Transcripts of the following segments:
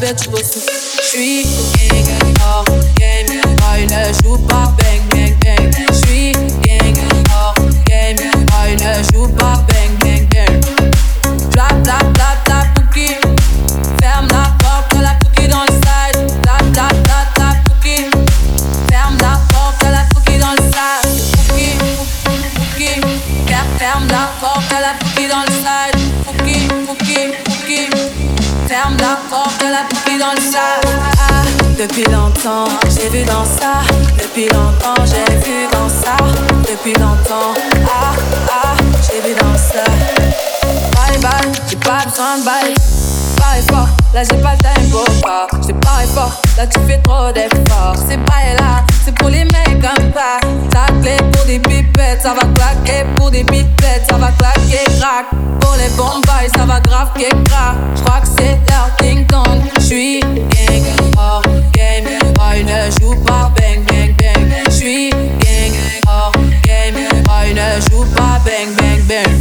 bébé tu reçois. J'suis gang hors game, boy ne joue pas bang bang bang. J'suis gang hors game, boy ne joue pas bang bang bang. Bla bla bla bla pouki, ferme la porte, la pouki dans le side. Bla bla bla bla pouki, ferme la porte, la pouki dans le side. Pouki, pouki, ferme la porte, la pouki dans le side. Pouki, pouki, pouki, ferme la porte, la pouki dans le side. Ah, depuis longtemps, j'ai vu dans ça. Depuis longtemps, j'ai vu dans ça. Depuis longtemps, ah, ah, j'ai vu dans ça. Bye bye, j'ai pas besoin de bye. Pareil fort, là j'ai pas le time pour toi. J't'ai pareil fort, là tu fais trop d'efforts. C'est pas là, c'est pour les mecs comme ça. Ta clé pour des pipettes, ça va claquer. Pour des pipettes, ça va claquer, crack. Pour les bombes, ça va grave qu'est crack. J'crois que c'est leur ding dong. J'suis gang hors game, boy ne joue pas bang bang bang. J'suis gang hors game, boy ne joue pas bang bang bang.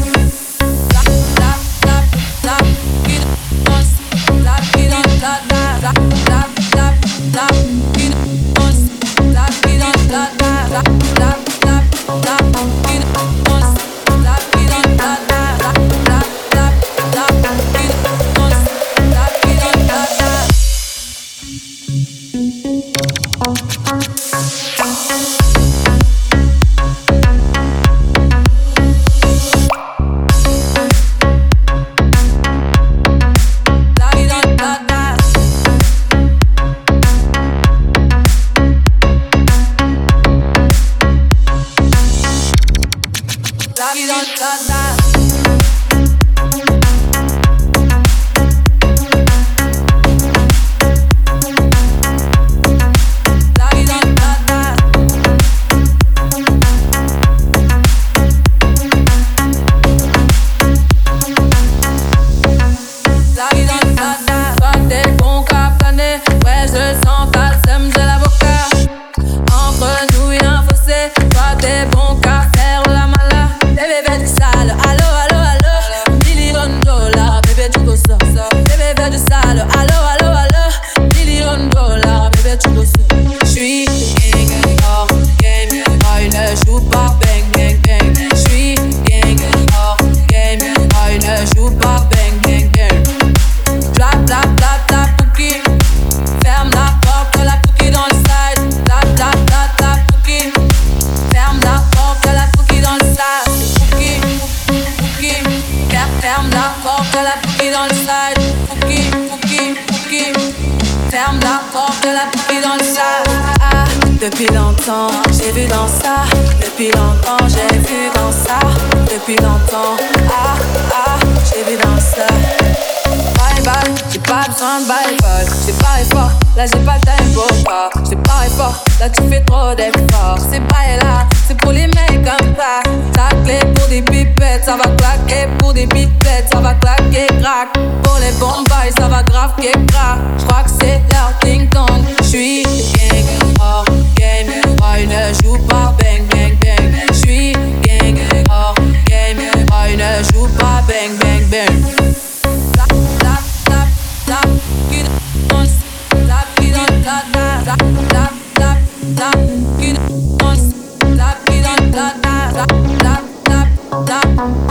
Depuis longtemps, j'ai vu dans ça. Depuis longtemps, j'ai vu dans ça. Depuis longtemps, ah, ah, j'ai vu dans ça. Bye bye, j'ai pas besoin de bye bye. J'ai pas fort, là j'ai pas le time pour toi. J'ai pas fort, là tu fais trop d'efforts. C'est pas là, c'est pour les mecs comme ça. Ta clé pour des pipettes, ça va claquer. Pour des pipettes, ça va claquer, crack. Pour les bombes, ça va grave qu'est crack. J'crois que c'est leur ding dong. J'suis gang hors game, boy ne joue pas bang bang bang. J'suis gang hors game, boy ne joue pas bang bang bang. Tap,